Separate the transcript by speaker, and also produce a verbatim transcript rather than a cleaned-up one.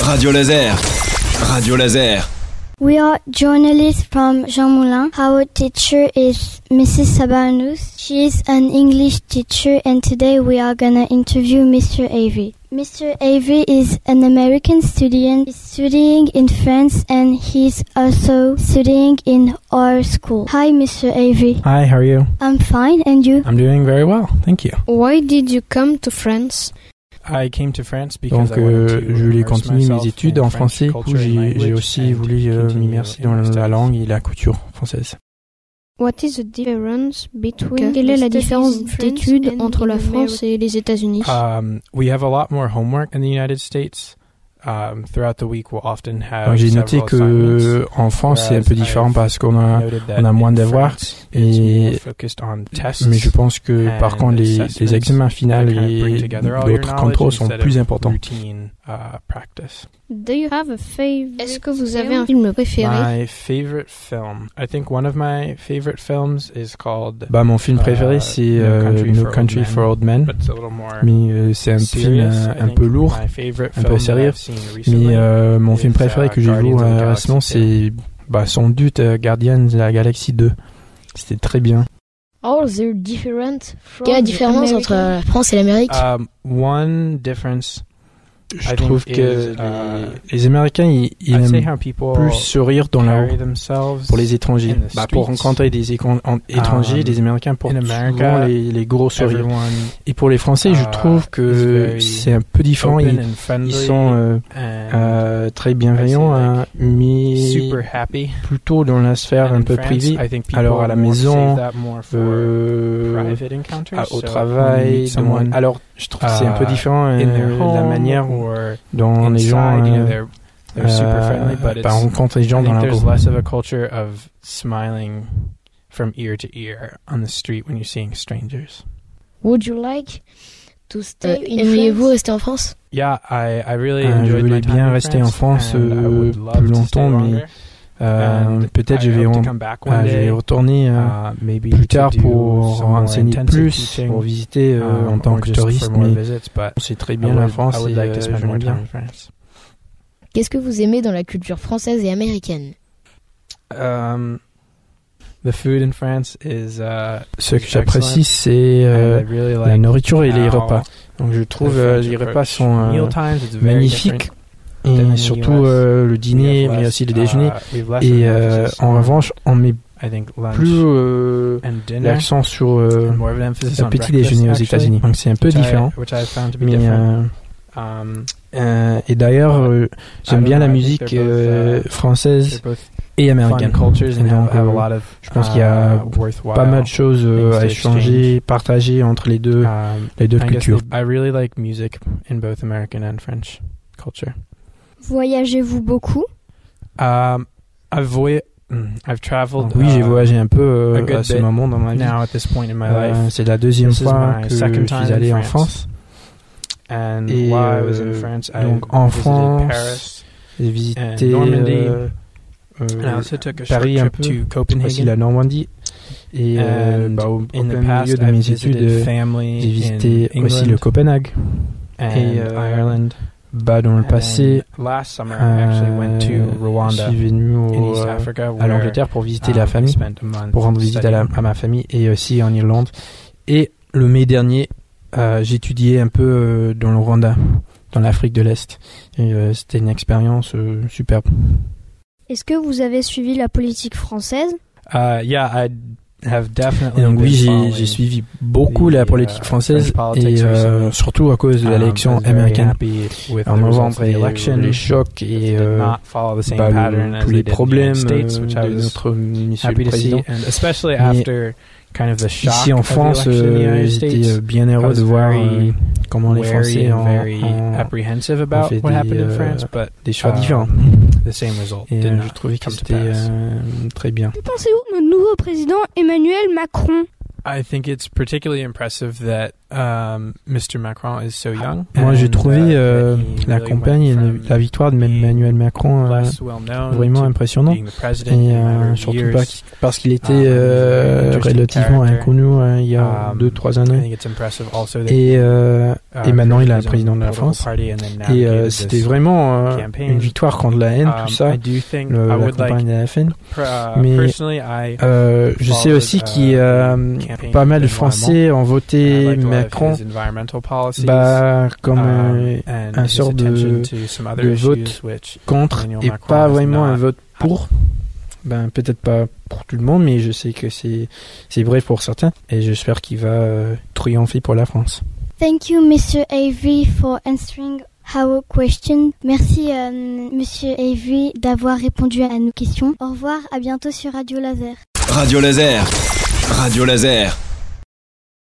Speaker 1: Radio Laser. Radio Laser.
Speaker 2: We are journalists from Jean Moulin. Our teacher is Missus Sabanous. She is an English teacher, and today we are gonna interview Mister Avery. Mister Avery is an American student. He's studying in France, and he's also studying in our school. Hi, Mister Avery.
Speaker 3: Hi, how are you?
Speaker 2: I'm fine, and you?
Speaker 3: I'm doing very well, thank you.
Speaker 4: Why did you come to France?
Speaker 3: I came to France because Donc euh, je voulais continuer mes études en français. Du coup, j'ai, j'ai aussi voulu euh, m'immerser dans la langue et la culture française.
Speaker 4: What is the difference between Quelle est la différence d'études entre la France et les États-Unis?
Speaker 3: Um, we have a lot more homework in the United States. Um, throughout the week we'll often have Donc, j'ai noté que en France c'est un peu différent parce qu'on a on a moins devoirs et mais je pense que par contre les les examens finaux et d'autres contrôles sont plus importants. Uh, practice.
Speaker 4: Do you have a favorite Est-ce que vous avez un film préféré?
Speaker 3: My favorite film. I think one of my favorite films is called Bah mon film préféré uh, c'est uh, No Country, No for, Country Old for Old Men. Mais euh, c'est un film euh, un peu lourd, un peu sérieux. Mais euh, mon film préféré que j'ai vu euh, récemment c'est bah sans doute uh, Guardians de la Galaxie deux. C'était très bien.
Speaker 4: All the different Quelle est la différence entre la France et l'Amérique?
Speaker 3: Um, one difference Je trouve que les, les Américains ils, ils aiment plus sourire dans la rue pour les étrangers. Bah, pour rencontrer des écran- étrangers, um, les Américains portent souvent les, les gros sourires. Et pour les Français, je trouve que c'est un peu différent. Ils, ils sont euh, euh, très bienveillants, hein, mais plutôt dans la sphère un peu privée. Alors à la maison, euh, à, au travail. Dans, alors je trouve que c'est un peu différent euh, la manière dont les gens euh, euh, bah, rencontrent les gens dans la rue. Less of a culture of smiling from ear to ear on the street when you're seeing strangers.
Speaker 4: Would you like to stay uh, in Aimeriez-vous rester en France?
Speaker 3: Yeah, I I really uh, enjoyed my time in France. Je voulais bien rester en France euh, plus longtemps, mais Euh, peut-être je vais, en, euh, je vais retourner euh, uh, plus tard pour enseigner plus, pour visiter euh, um, en tant que touriste, mais c'est très bien la France et like euh, j'aime bien.
Speaker 4: Qu'est-ce que vous aimez dans la culture française et américaine?
Speaker 3: Um, the food in France is, uh, Ce que j'apprécie, c'est euh, really like la nourriture et les repas. Donc je trouve euh, les repas sont euh, magnifiques. Et surtout euh, le dîner, mais aussi le déjeuner. Et euh, en revanche, on met plus euh, l'accent sur euh, le petit déjeuner aux États-Unis. Donc c'est un peu différent. Mais, euh, euh, et d'ailleurs, euh, j'aime bien la musique euh, française et américaine. Et donc, euh, je pense qu'il y a pas mal de choses euh, à échanger, partager entre les deux, les deux cultures. I really like music in both American and French culture.
Speaker 2: Voyagez-vous beaucoup?
Speaker 3: Um, I've voy- I've traveled. Oui, j'ai voyagé un peu euh, à ce moment dans ma vie. Now, at this point in my life, euh, c'est la deuxième fois que je suis allé en France. And Et while I was in France, donc en France, j'ai visité euh, euh, Paris un peu, aussi la Normandie. Et euh, bah, au, au plein milieu de mes études, j'ai visité aussi le Copenhague et euh, Ireland. Bah, dans le passé, euh, je suis venu au, euh, à l'Angleterre pour visiter um, la famille, pour rendre visite à, la, à ma famille, et aussi en Irlande. Et le mai dernier, euh, j'ai étudié un peu euh, dans le Rwanda, dans l'Afrique de l'Est. Et euh, c'était une expérience euh, superbe.
Speaker 2: Est-ce que vous avez suivi la politique française?
Speaker 3: uh, Yeah, I Et donc oui, j'ai, j'ai suivi beaucoup la politique française et euh, surtout à cause de l'élection américaine en novembre et euh, les chocs et euh, bah, le, tous les problèmes euh, de notre monsieur le président. Mais ici en France, euh, j'étais euh, bien heureux de voir euh, comment les Français ont, ont, ont fait des, euh, des choix différents. Et euh, je trouvais que c'était euh, très bien.
Speaker 2: Que pensez-vous de notre nouveau président Emmanuel Macron?
Speaker 3: I think it's particularly impressive that Um, Mister Macron is so young.
Speaker 5: Moi, j'ai trouvé euh, la campagne et le, la victoire de Emmanuel Macron euh, vraiment impressionnant. Et euh, surtout pas parce qu'il était euh, relativement inconnu euh, il y a deux, trois années. Et, euh, et maintenant, il est le président de la France. Et euh, c'était vraiment euh, une victoire contre la haine, tout ça, le, la campagne de la F N. Mais euh, je sais aussi qu'il y a pas mal de Français ont voté Macron bah, comme euh, un sort de, de vote contre et pas vraiment un vote pour. Ben, peut-être pas pour tout le monde, mais je sais que c'est, c'est vrai pour certains et j'espère qu'il va euh, triompher pour la France.
Speaker 2: Thank you, Mister Avery, for answering our question. Merci, euh, Monsieur Avery, d'avoir répondu à nos questions. Au revoir, à bientôt sur Radio Laser.
Speaker 1: Radio Laser. Radio Laser.